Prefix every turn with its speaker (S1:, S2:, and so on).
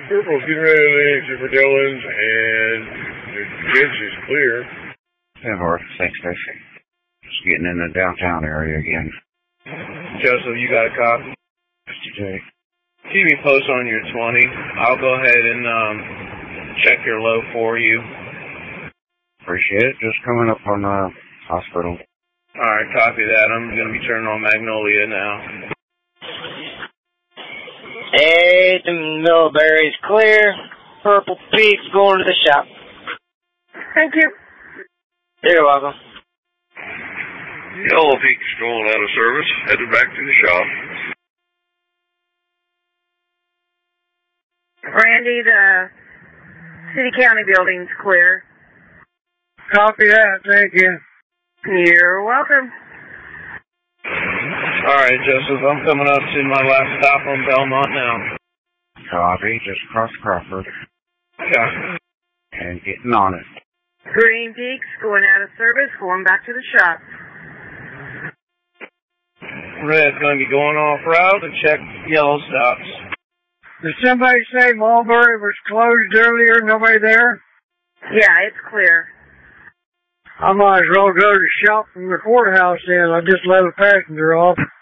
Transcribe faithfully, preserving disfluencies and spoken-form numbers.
S1: Purple's getting ready to exit for Dillon's, and the ditch is clear.
S2: ten four, thanks, Stacy. Just getting in the downtown area again.
S3: Joseph, you got a copy?
S2: fifty-two.
S3: Keep me posted on your twenty. I'll go ahead and um, check your low for you.
S2: Appreciate it. Just coming up on the hospital.
S3: Alright, copy that. I'm going to be turning on Magnolia now.
S4: Hey, the Millberry's clear. Purple Peak's going to the shop.
S5: Thank you.
S4: You're welcome.
S1: Yellow Peak's going out of service, headed back to the shop.
S5: Randy, the city-county building's clear.
S6: Copy that, thank you.
S5: You're welcome.
S3: Alright, Joseph, I'm coming up to my last stop on Belmont now.
S2: Copy, just across Crawford.
S3: Yeah.
S2: And getting on it.
S5: Green Peak's going out of service, going back to the shop.
S3: Red's going to be going off route to check yellow stops.
S6: Did somebody say Mulberry was closed earlier? Nobody there?
S5: Yeah, it's clear.
S6: I might as well go to the shop from the courthouse then. I just let a passenger off.